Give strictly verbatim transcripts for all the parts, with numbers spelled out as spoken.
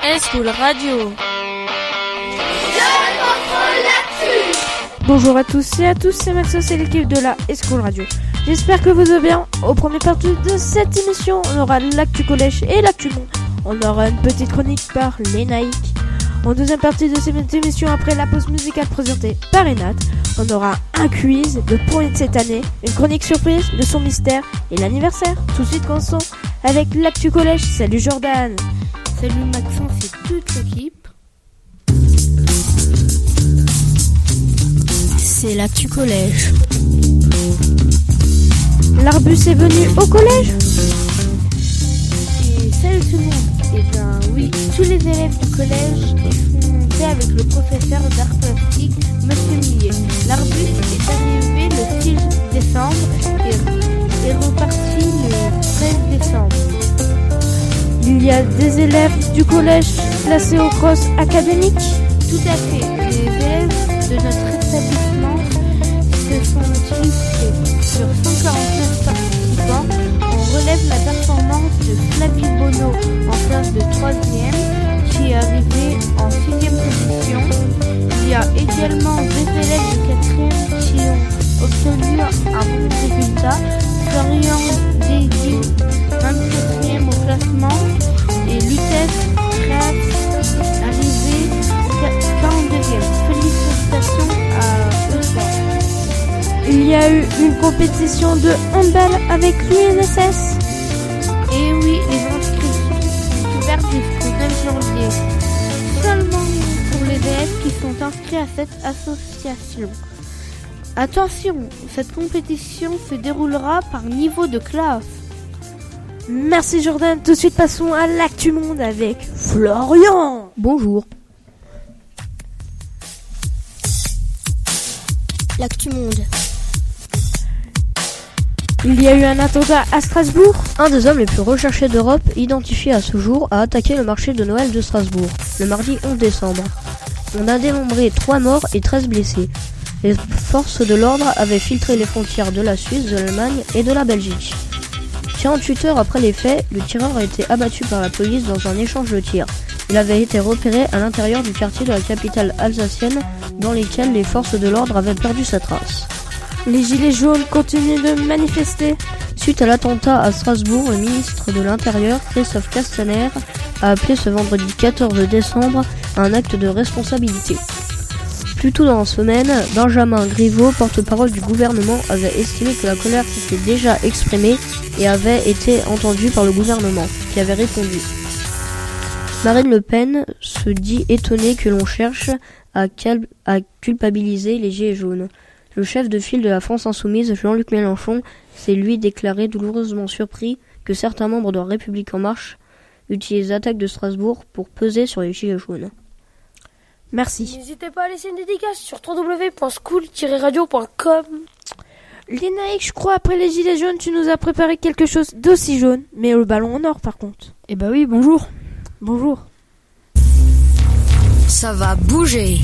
School Radio. Bonjour à tous et à tous, c'est Maxos, c'est l'équipe de la School Radio. J'espère que vous allez bien. Au premier partie de cette émission, on aura l'actu collège et l'actu monde. On aura une petite chronique par Lénaïque. En deuxième partie de cette émission, après la pause musicale présentée par Renat, on aura un quiz, le premier de cette année, une chronique surprise, le son mystère et l'anniversaire. Tout de suite, commençons avec l'actu collège. Salut Jordan. Salut Maxence et toute l'équipe. C'est l'actu collège. L'Arbus est venu au collège. Et salut tout le monde. Et bien oui, tous les élèves du collège sont montés avec le professeur d'art plastique, Monsieur Millet. L'Arbus est arrivé le six décembre et est reparti le treize décembre. Il y a des élèves du collège placés au cross académique. Tout à fait. Les élèves de notre établissement se sont illustrés. Sur cent quarante-neuf participants, on relève la performance de Flavie Bonneau en classe de troisième qui est arrivée en sixième position. Il y a également deux élèves de quatrième qui ont obtenu un bon résultat. Florian Déguy, vingt-quatrième au classement, et Lucas Kratz, arrivé quarante-deuxième. Félicitations à eux trois. Il y a eu une compétition de handball avec l'U N S S. Et oui, les inscriptions sont ouvertes jusqu'au neuf janvier. Seulement pour les élèves qui sont inscrits à cette association. Attention, cette compétition se déroulera par niveau de classe. Merci Jordan. Tout de suite, passons à l'actu monde avec Florian. Bonjour. L'actu monde. Il y a eu un attentat à Strasbourg. Un des hommes les plus recherchés d'Europe, identifié à ce jour, a attaqué le marché de Noël de Strasbourg, le mardi onze décembre. On a dénombré trois morts et treize blessés. Les forces de l'ordre avaient filtré les frontières de la Suisse, de l'Allemagne et de la Belgique. quarante-huit heures après les faits, le tireur a été abattu par la police dans un échange de tirs. Il avait été repéré à l'intérieur du quartier de la capitale alsacienne, dans lequel les forces de l'ordre avaient perdu sa trace. Les gilets jaunes continuent de manifester. Suite à l'attentat à Strasbourg, le ministre de l'Intérieur, Christophe Castaner, a appelé ce vendredi quatorze décembre à un acte de responsabilité. Plus tôt dans la semaine, Benjamin Griveaux, porte-parole du gouvernement, avait estimé que la colère s'était déjà exprimée et avait été entendue par le gouvernement, qui avait répondu. Marine Le Pen se dit étonnée que l'on cherche à, cal- à culpabiliser les gilets jaunes. Le chef de file de la France Insoumise, Jean-Luc Mélenchon, s'est lui déclaré douloureusement surpris que certains membres de la République En Marche utilisent l'attaque de Strasbourg pour peser sur les gilets jaunes. Merci. N'hésitez pas à laisser une dédicace sur w w w point school tiret radio point com. Lénaïque, je crois, après les gilets jaunes, tu nous as préparé quelque chose d'aussi jaune, mais le ballon en or par contre. Eh bah oui, bonjour. Bonjour. Ça va bouger.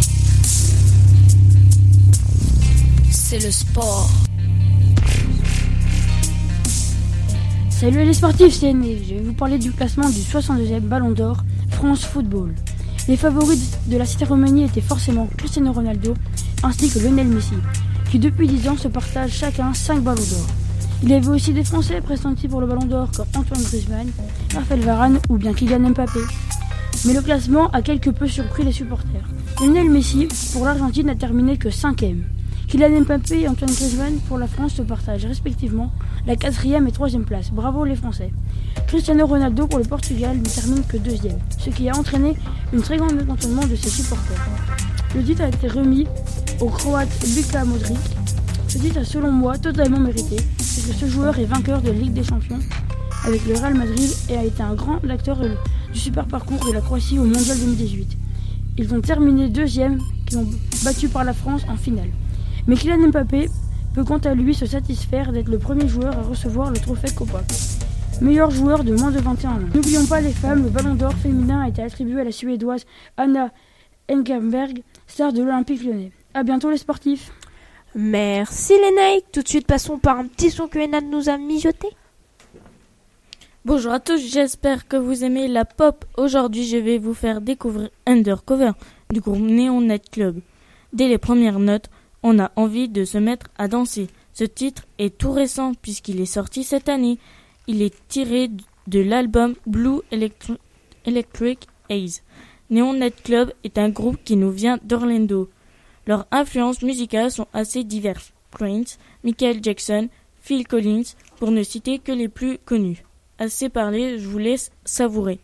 C'est le sport. Salut les sportifs, c'est Aîné. Je vais vous parler du classement du soixante-deuxième Ballon d'Or France Football. Les favoris de la cérémonie étaient forcément Cristiano Ronaldo ainsi que Lionel Messi, qui depuis dix ans se partagent chacun cinq ballons d'or. Il y avait aussi des Français pressentis pour le Ballon d'Or comme Antoine Griezmann, Raphaël Varane ou bien Kylian Mbappé. Mais le classement a quelque peu surpris les supporters. Lionel Messi pour l'Argentine n'a terminé que cinquième. Kylian Mbappé et Antoine Griezmann pour la France se partagent respectivement la quatrième et troisième place. Bravo les Français. Cristiano Ronaldo pour le Portugal ne termine que deuxième, ce qui a entraîné une très grande mécontentement de ses supporters. Le titre a été remis au Croate Luka Modric. Ce titre est selon moi totalement mérité, puisque ce joueur est vainqueur de la Ligue des Champions avec le Real Madrid et a été un grand acteur du super parcours de la Croatie au Mondial deux mille dix-huit. Ils ont terminé deuxième, qu'ils ont battu par la France en finale. Mais Kylian Mbappé peut quant à lui se satisfaire d'être le premier joueur à recevoir le trophée Copa. Meilleur joueur de moins de vingt et un ans. N'oublions pas les femmes, le Ballon d'Or féminin a été attribué à la Suédoise Anna Enkenberg, star de l'Olympique lyonnais. A bientôt les sportifs. Merci Lénaïque. Tout de suite, passons par un petit son que Enad nous a mijoté. Bonjour à tous, j'espère que vous aimez la pop. Aujourd'hui, je vais vous faire découvrir Undercover du groupe Neon Night Club. Dès les premières notes, on a envie de se mettre à danser. Ce titre est tout récent puisqu'il est sorti cette année. Il est tiré de l'album Blue Electri- Electric Haze. Neon Night Club est un groupe qui nous vient d'Orlando. Leurs influences musicales sont assez diverses. Prince, Michael Jackson, Phil Collins, pour ne citer que les plus connus. Assez parlé, je vous laisse savourer.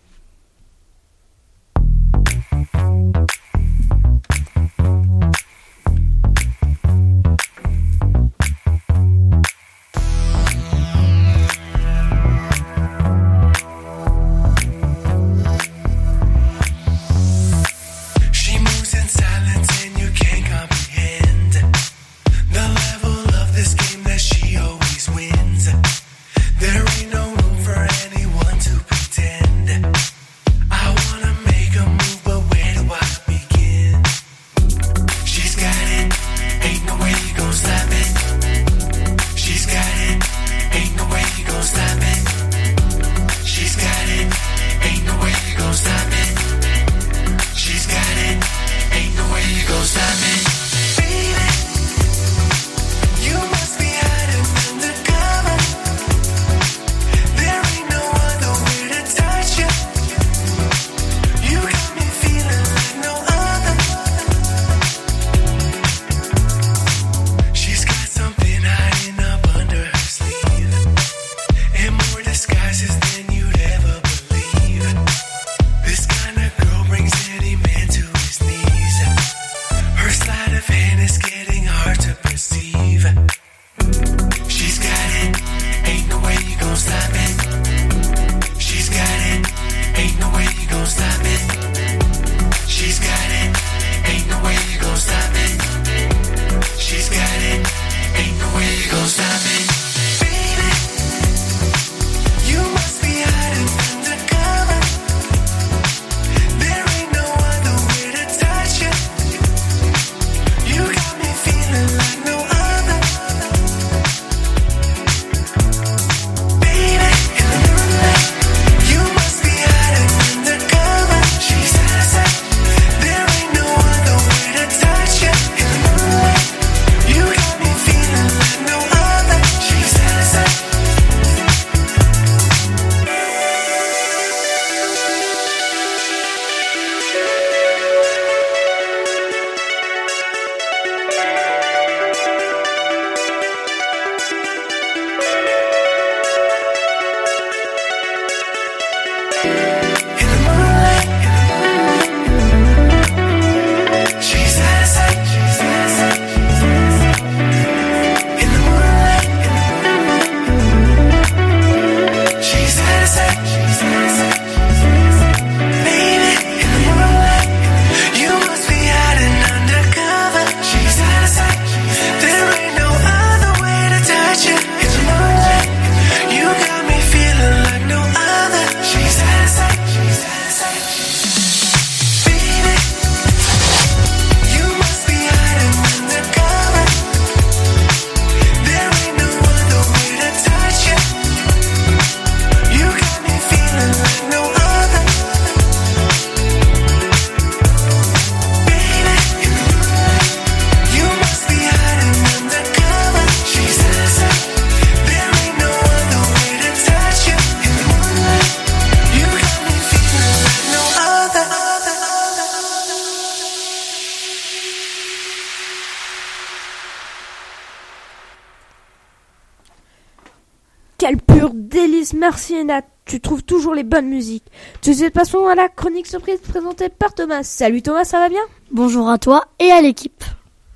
Quel pur délice, merci Enat, tu trouves toujours les bonnes musiques. Tout de suite, passons à la chronique surprise présentée par Thomas. Salut Thomas, ça va bien ? Bonjour à toi et à l'équipe.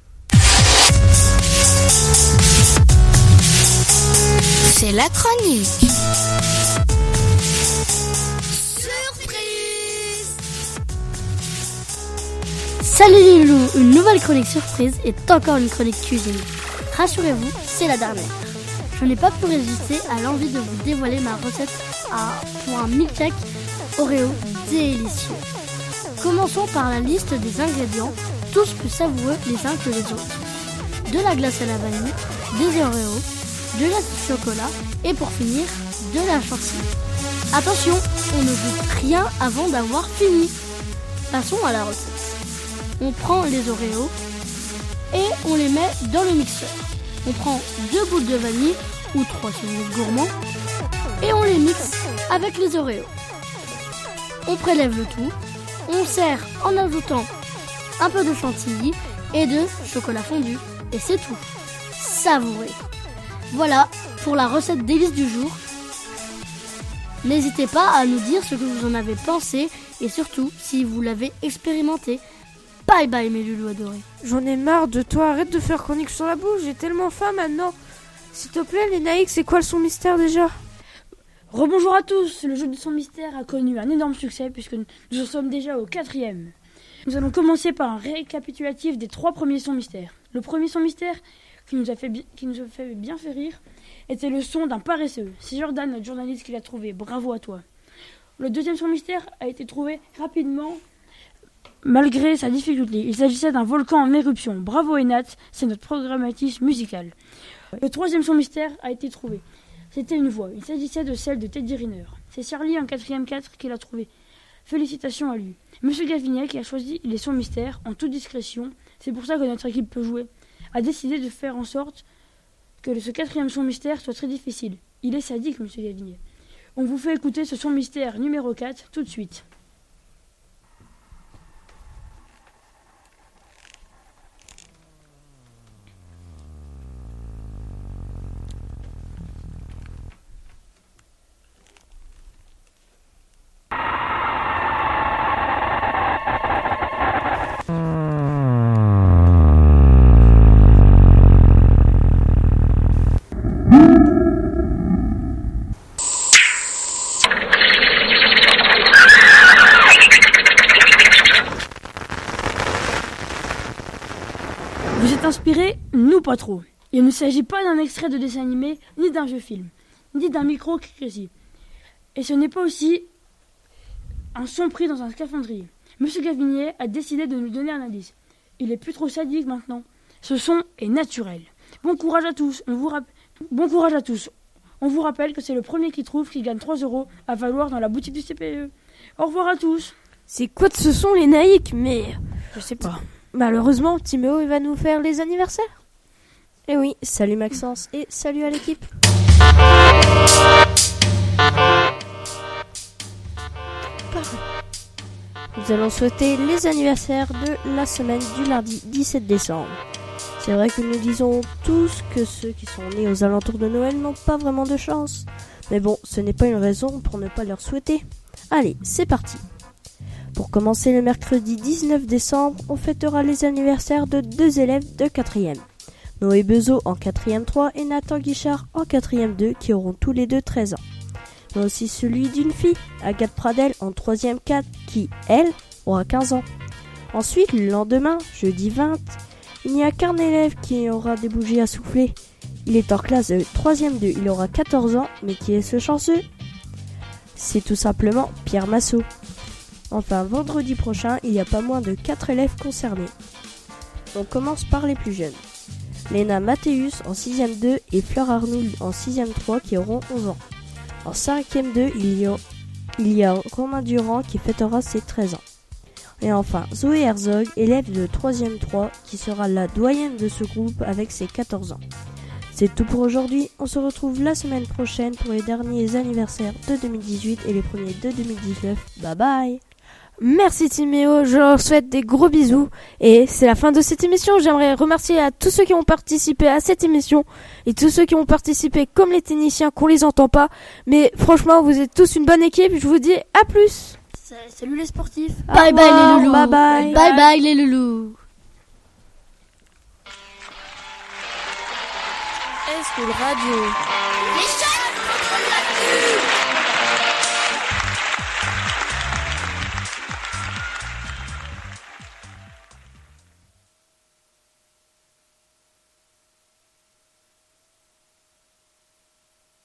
C'est la chronique. Salut les loulous, une nouvelle chronique surprise est encore une chronique cuisine. Rassurez-vous, c'est la dernière. Je n'ai pas pu résister à l'envie de vous dévoiler ma recette à, pour un milkshake Oreo délicieux. Commençons par la liste des ingrédients, tous plus savoureux les uns que les autres. De la glace à la vanille, des Oreos, de la chocolat et pour finir, de la chantilly. Attention, on ne goûte rien avant d'avoir fini. Passons à la recette. On prend les Oreos et on les met dans le mixeur. On prend deux boules de vanille ou trois si vous êtes gourmand et on les mixe avec les Oreos. On prélève le tout, on sert en ajoutant un peu de chantilly et de chocolat fondu et c'est tout. Savourez. Voilà pour la recette délice du jour. N'hésitez pas à nous dire ce que vous en avez pensé et surtout si vous l'avez expérimenté. Bye bye mes loulous adorés. J'en ai marre de toi, arrête de faire chronique sur la bouche, j'ai tellement faim maintenant. S'il te plaît, Lénaïque, c'est quoi le son mystère déjà ? Rebonjour à tous, le jeu de son mystère a connu un énorme succès puisque nous en sommes déjà au quatrième. Nous allons commencer par un récapitulatif des trois premiers sons mystères. Le premier son mystère qui nous a fait, bi- qui nous a fait bien fait rire était le son d'un paresseux. C'est Jordan, notre journaliste, qui l'a trouvé. Bravo à toi. Le deuxième son mystère a été trouvé rapidement malgré sa difficulté. Il s'agissait d'un volcan en éruption. Bravo Enat, c'est notre programmatrice musicale. Le troisième son mystère a été trouvé. C'était une voix. Il s'agissait de celle de Teddy Riner. C'est Charlie en quatrième quatre qui l'a trouvé. Félicitations à lui. Monsieur Gavinet, qui a choisi les sons mystères en toute discrétion, c'est pour ça que notre équipe peut jouer, a décidé de faire en sorte que ce quatrième son mystère soit très difficile. Il est sadique, Monsieur Gavinet. On vous fait écouter ce son mystère numéro quatre tout de suite. Vous êtes inspiré? Nous pas trop. Il ne s'agit pas d'un extrait de dessin animé, ni d'un vieux film, ni d'un micro qui grésille. Et ce n'est pas aussi un son pris dans un scaphandrier. Monsieur Gavinier a décidé de nous donner un indice. Il est plus trop sadique maintenant. Ce son est naturel. Bon courage à tous. On vous rapp... Bon courage à tous. On vous rappelle que c'est le premier qui trouve qui gagne trois euros à valoir dans la boutique du C P E. Au revoir à tous. C'est quoi de ce son, les naïcs? Mais Je sais pas. malheureusement, Timéo, il va nous faire les anniversaires. Eh oui, salut Maxence et salut à l'équipe. Nous allons souhaiter les anniversaires de la semaine du lundi dix-sept décembre. C'est vrai que nous disons tous que ceux qui sont nés aux alentours de Noël n'ont pas vraiment de chance. Mais bon, ce n'est pas une raison pour ne pas leur souhaiter. Allez, c'est parti. Pour commencer le mercredi dix-neuf décembre, on fêtera les anniversaires de deux élèves de quatrième. Noé Bezo en quatrième trois et Nathan Guichard en quatrième deux qui auront tous les deux treize ans. Mais aussi celui d'une fille, Agathe Pradel en troisième quatre qui, elle, aura quinze ans. Ensuite, le lendemain, jeudi vingt, il n'y a qu'un élève qui aura des bougies à souffler. Il est en classe de troisième deux, il aura quatorze ans, mais qui est ce chanceux? C'est tout simplement Pierre Massot. Enfin, vendredi prochain, il y a pas moins de quatre élèves concernés. On commence par les plus jeunes. Léna Mathéus en sixième deux et Fleur Arnould en sixième trois qui auront onze ans. En cinquième deux, il y a, il y a Romain Durand qui fêtera ses treize ans. Et enfin, Zoé Herzog, élève de troisième trois, qui sera la doyenne de ce groupe avec ses quatorze ans. C'est tout pour aujourd'hui, on se retrouve la semaine prochaine pour les derniers anniversaires de deux mille dix-huit et les premiers de deux mille dix-neuf. Bye bye. Merci Timéo, je leur souhaite des gros bisous. Et c'est la fin de cette émission. J'aimerais remercier à tous ceux qui ont participé à cette émission et tous ceux qui ont participé comme les techniciens qu'on les entend pas. Mais franchement, vous êtes tous une bonne équipe. Je vous dis à plus. Salut les sportifs. Au Bye bye revoir. les loulous. Bye bye. Bye bye les loulous. Est-ce que le radio Les chats contre la pluie.